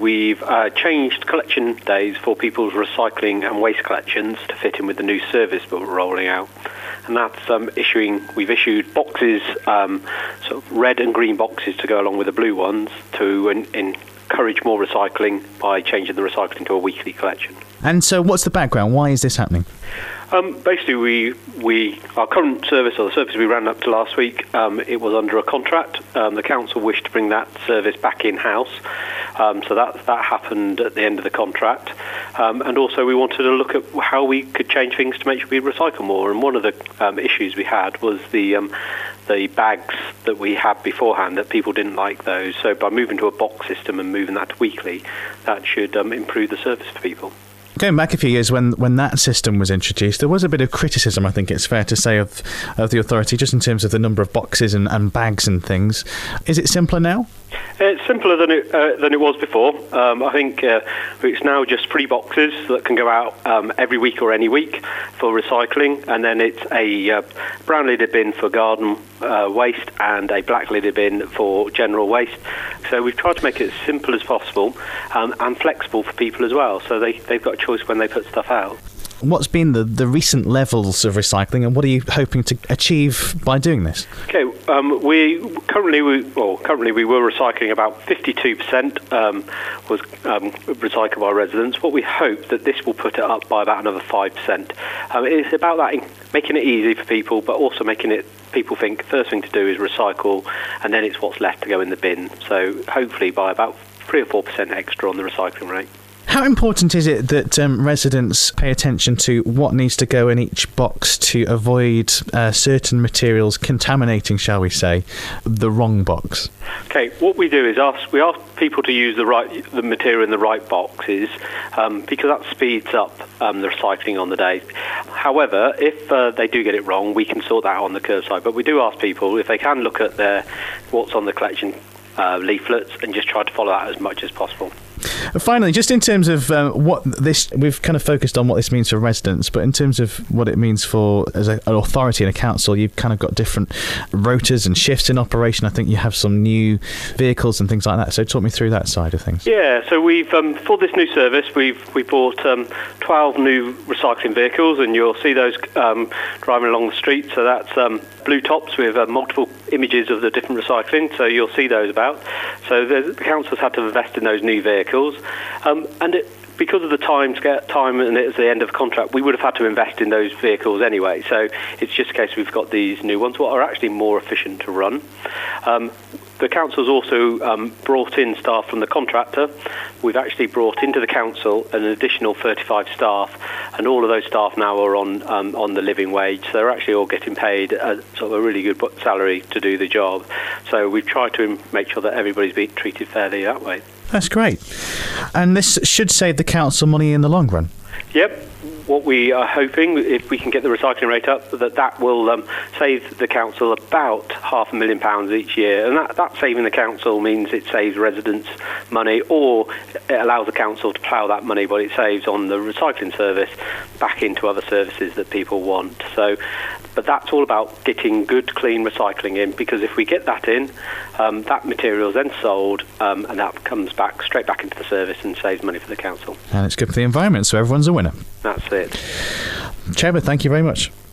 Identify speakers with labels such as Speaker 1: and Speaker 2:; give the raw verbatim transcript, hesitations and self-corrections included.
Speaker 1: we've uh, changed collection days for people's recycling and waste collections to fit in with the new service that we're rolling out. And that's um, issuing, we've issued boxes, um, sort of red and green boxes to go along with the blue ones to in, in encourage more recycling by changing the recycling to a weekly collection.
Speaker 2: And so what's the background? Why is this happening?
Speaker 1: Um, basically, we, we our current service, or the service we ran up to last week, um, it was under a contract. Um, the council wished to bring that service back in-house, um, so that that happened at the end of the contract. Um, and also we wanted to look at how we could change things to make sure we recycle more. And one of the um, issues we had was the um, the bags that we had beforehand, that people didn't like those. So by moving to a box system and moving that to weekly, that should um, improve the service for people.
Speaker 2: Going back a few years, when, when that system was introduced, there was a bit of criticism, I think it's fair to say, of of the authority, just in terms of the number of boxes and, and bags and things. Is it simpler now?
Speaker 1: It's simpler than it uh, than it was before. Um, I think uh, it's now just three boxes that can go out um, every week or any week for recycling, and then it's a uh, brown lidded bin for garden uh, waste and a black lidded bin for general waste. So we've tried to make it as simple as possible um, and flexible for people as well, so they, they've got a choice when they put stuff out.
Speaker 2: What's been the, the recent levels of recycling, and what are you hoping to achieve by doing this?
Speaker 1: Okay, um, we currently we well currently we were recycling about fifty-two percent um, was um, recycled by residents. What we hope that this will put it up by about another five percent. Um, it's about that, in, making it easy for people, but also making it people think first thing to do is recycle, and then it's what's left to go in the bin. So hopefully by about three or four percent extra on the recycling rate.
Speaker 2: How important is it that um, residents pay attention to what needs to go in each box to avoid uh, certain materials contaminating, shall we say, the wrong box?
Speaker 1: Okay, what we do is ask we ask people to use the right the material in the right boxes um, because that speeds up um, the recycling on the day. However, if uh, they do get it wrong, we can sort that out on the curbside. But we do ask people if they can look at their what's on the collection uh, leaflets and just try to follow that as much as possible.
Speaker 2: Finally, just in terms of um, what this, we've kind of focused on what this means for residents, but in terms of what it means for as a, an authority and a council, you've kind of got different rotas and shifts in operation. I think you have some new vehicles and things like that. So talk me through that side of things.
Speaker 1: Yeah, so we've um, for this new service, we've we bought um, twelve new recycling vehicles, and you'll see those um, driving along the street. So that's um, blue tops with uh, multiple images of the different recycling. So you'll see those about. So the, the council's had to invest in those new vehicles. Um, and it, because of the time, time and it's the end of the contract, we would have had to invest in those vehicles anyway. So it's just a case we've got these new ones, what are actually more efficient to run. Um, the council's also um, brought in staff from the contractor. We've actually brought into the council an additional thirty-five staff, and all of those staff now are on um, on the living wage. So they're actually all getting paid a, sort of a really good salary to do the job. So we've tried to make sure that everybody's being treated fairly that way.
Speaker 2: That's great. And this should save the council money in the long run.
Speaker 1: Yep. What we are hoping, if we can get the recycling rate up, that that will um, save the council about half a million pounds each year. And that, that saving the council means it saves residents money, or it allows the council to plough that money, what it saves on the recycling service, back into other services that people want. So, but that's all about getting good, clean recycling in, because if we get that in, um, that material is then sold, um, and that comes back straight back into the service and saves money for the council.
Speaker 2: And it's good for the environment, so everyone's a winner.
Speaker 1: That's it.
Speaker 2: Chairman, thank you very much.